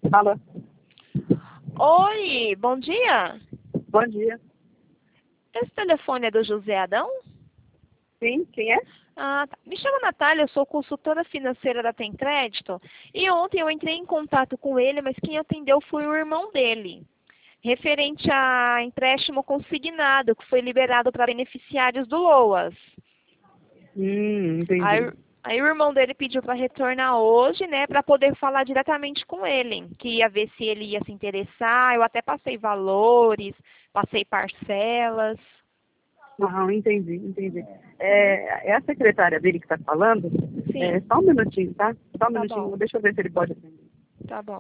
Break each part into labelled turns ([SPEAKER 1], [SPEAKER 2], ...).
[SPEAKER 1] Alô?
[SPEAKER 2] Oi, bom dia.
[SPEAKER 1] Bom dia.
[SPEAKER 2] Esse telefone é do José Adão?
[SPEAKER 1] Sim, quem é?
[SPEAKER 2] Ah, tá. Me chamo Natália, eu sou consultora financeira da Tem Crédito. E ontem eu entrei em contato com ele, mas quem atendeu foi o irmão dele. Referente a empréstimo consignado, que foi liberado para beneficiários do LOAS. Aí,
[SPEAKER 1] Entendi.
[SPEAKER 2] aí o irmão dele pediu para retornar hoje, né, para poder falar diretamente com ele. Que ia ver se ele ia se interessar. Eu até passei valores, passei parcelas.
[SPEAKER 1] Não, entendi.
[SPEAKER 2] Uhum.
[SPEAKER 1] É a secretária dele que está falando?
[SPEAKER 2] Sim,
[SPEAKER 1] Só um minutinho, tá? Só um
[SPEAKER 2] tá
[SPEAKER 1] minutinho,
[SPEAKER 2] bom,
[SPEAKER 1] deixa eu ver se ele pode atender.
[SPEAKER 2] tá bom.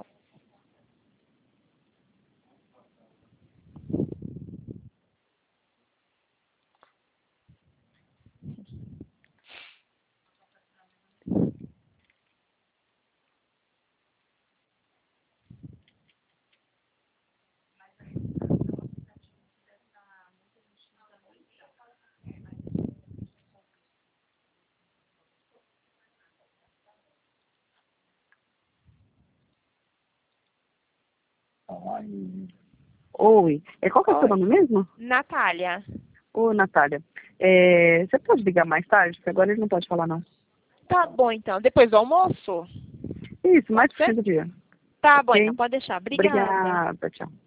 [SPEAKER 1] Oi, qual que é o seu
[SPEAKER 2] Oi,
[SPEAKER 1] nome mesmo?
[SPEAKER 2] Natália.
[SPEAKER 1] Ô, Natália. Você pode ligar mais tarde? Porque agora ele não pode falar, não.
[SPEAKER 2] Tá bom, então. Depois do almoço?
[SPEAKER 1] Isso, mais
[SPEAKER 2] Pode
[SPEAKER 1] pro fim
[SPEAKER 2] ser?
[SPEAKER 1] do dia.
[SPEAKER 2] Tá bom, então.
[SPEAKER 1] Ok?
[SPEAKER 2] Pode deixar. Obrigada.
[SPEAKER 1] Obrigada, tchau.